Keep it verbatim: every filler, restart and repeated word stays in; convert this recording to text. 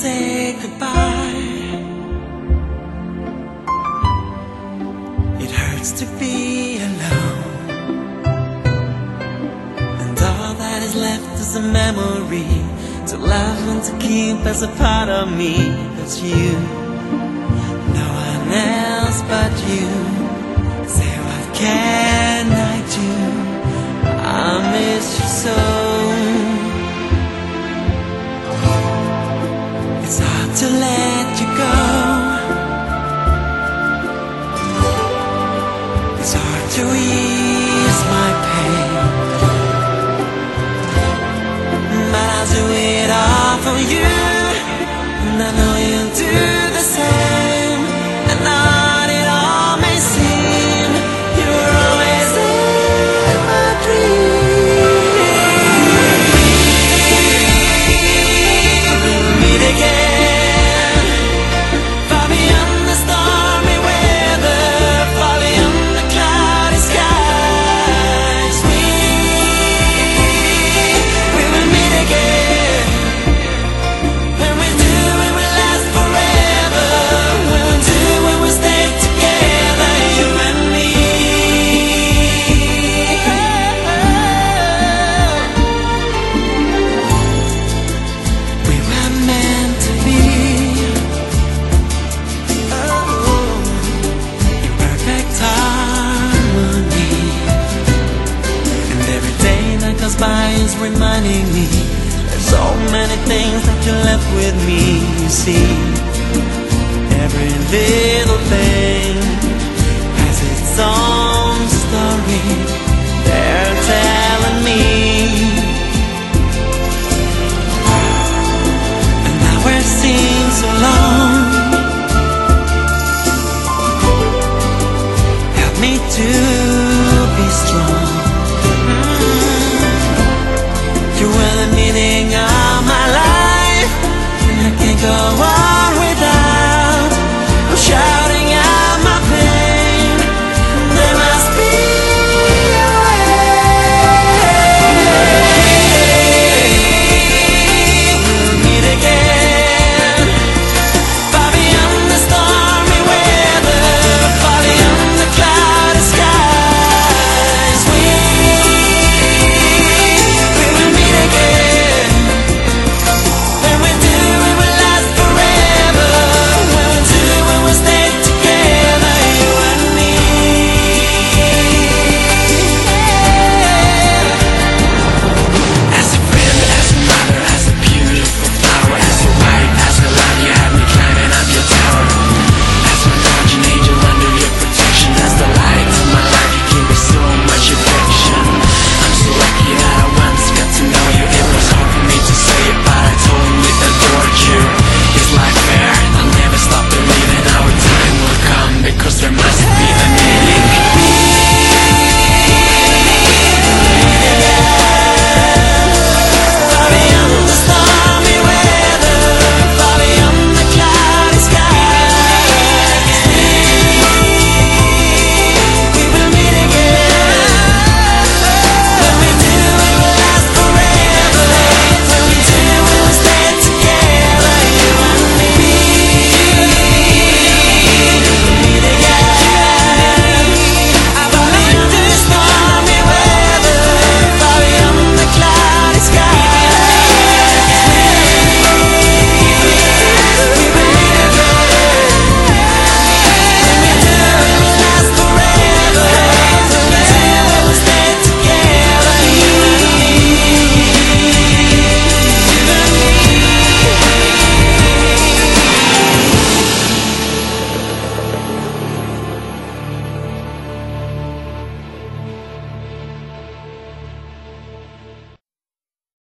say goodbye. It hurts to be alone, and all that is left is a memory to love and to keep as a part of me. That's you, no one else but you. Say, what can I do? I miss you so. It's hard to let you go. It's hard to ease my pain, but I'll do it all for you, and I know you'll do the same. And not it all may seem, you're always in my dreams. We'll meet again, far beyond the stormy weather, far beyond the cloudy skies. We, we will meet again. When we do, it will last forever. We'll do when we stay together, you and me. We were meant to be. Oh, in perfect harmony. And every day that goes by is reminding me there's so many things that you left with me. You see, every little thing has its own